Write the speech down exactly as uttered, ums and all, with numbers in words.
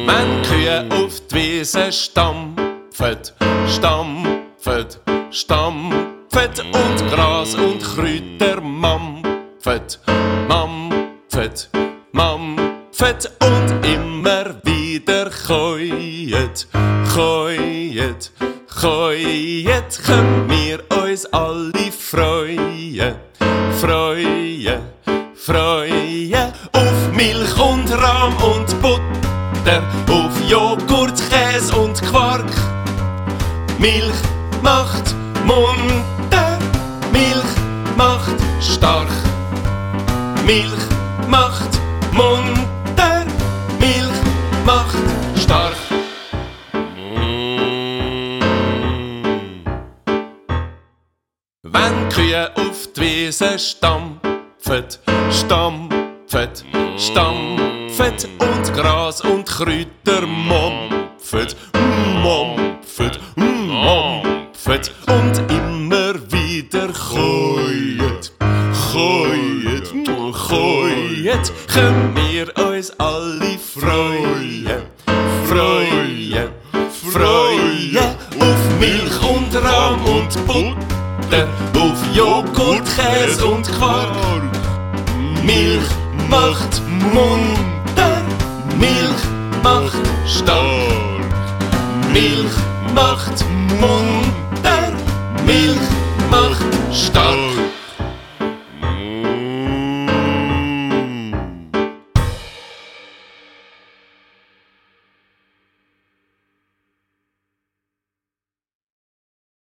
Wenn Kühe auf die Wiese stampfen, stampfen, stampfen und Gras und Kräuter mampfen, mampfen, mampfen und immer wieder käuen, käuen, käuen, können wir uns alle freuen, freuen, freuen auf Milch und Rahm und Butter, auf Joghurt, Käse und Quark. Milch macht munter, Milch macht stark. Milch macht munter, Milch macht stark. Wenn Kühe auf die Wiese stampfen, stampfen, stampfen und Gras und Kräuter mampfen, mampfen, mampfen und immer wieder käuen, käuen, käuen, können wir uns alle freuen, freuen, freuen auf Milch und Rahm und Butter, auf Joghurt, Käse und Quark. Milch macht munter, Milch macht stark. Milch macht munter, Milch macht stark.